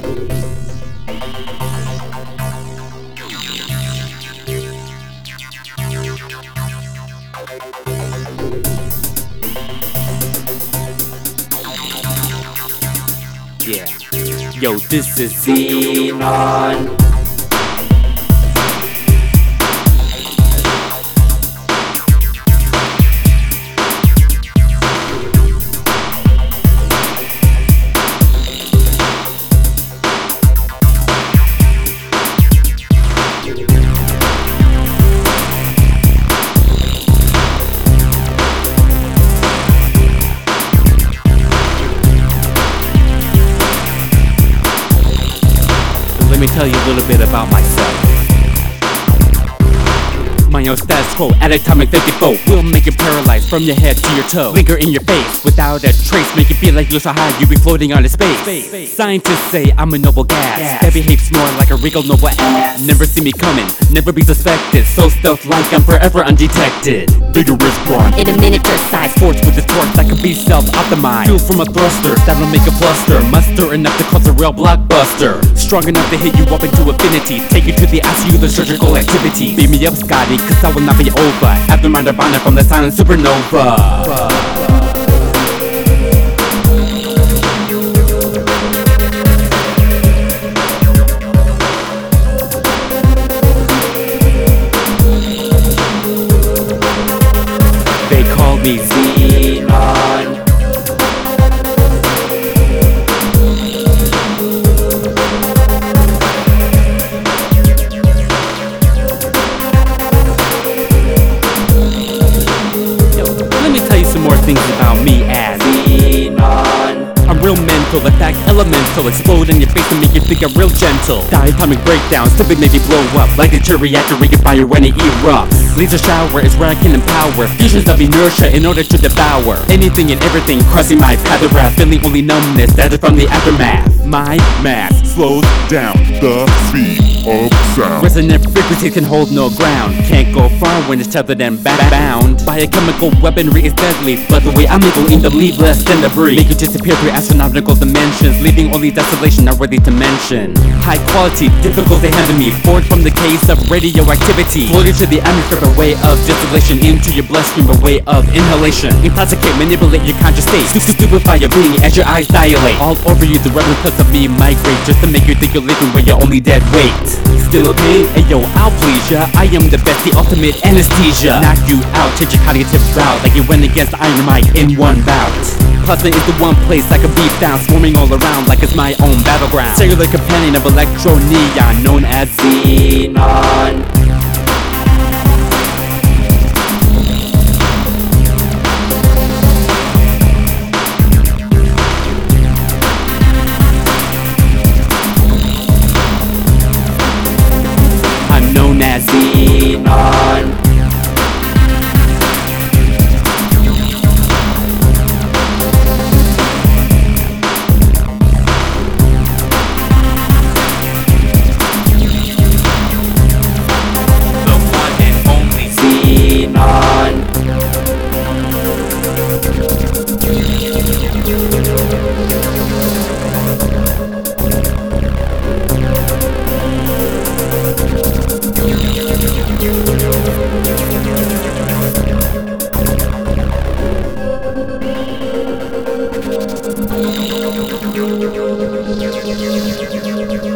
Yeah. Yo, this is Xenon. Let me tell you a little bit about myself. My own status quo, atomic 54 will make you paralyzed from your head to your toe. Linger in your face without a trace, make you feel like you're so high you be floating on in space. Scientists say I'm a noble gas that behaves more like a regal noble ass. Never see me coming, never be suspected, so stealth-like I'm forever undetected. Vigorous brawn in a miniature size, forged with a torch that can be self-optimized. Fuel from a thruster that'll make a bluster, muster enough to cause a real blockbuster. Strong enough to hit you up into infinity, take you to the ICU, the surgical activity. Beat me up, Scotty, cause I will not be over after my nirvana from the silent supernova. They call me Xenon. Let me tell you some more things about me as Xenon. I'm real mental, attack elemental, explode in your face and make you think I'm real gentle. Diatomic breakdowns, typically make you blow up like a reactor fire when it erupts. Laser shower is where I can empower fusions of inertia in order to devour anything and everything crossing my path of wrath, feeling only numbness that is from the aftermath. My math slows down the speed of sound. Resonant frequencies can hold no ground, can't go far when it's tethered and bound. Biochemical weaponry is deadly, but the way I'm able to leave less than debris, make you disappear through astronomical dimensions, leaving only desolation not worthy to mention. High quality, difficult to handle me, forged from the case of radioactivity, floated to the atmosphere by way of distillation, into your bloodstream by way of inhalation. Intoxicate, manipulate your conscious state, stupefy your being as your eyes dilate. All over you the replicas of me migrate, just to make you think you're living where you're only dead weight. Still a pain? Ayo, I'll please ya. I am the best, the ultimate anesthesia. Knock you out, change your cognitive route, like you went against Iron Mike in one bout. Plasma is the one place I can be found, swarming all around like it's my own battleground. Cellular companion of electro neon, known as Xenon. I'm known as Xenon. Xenon.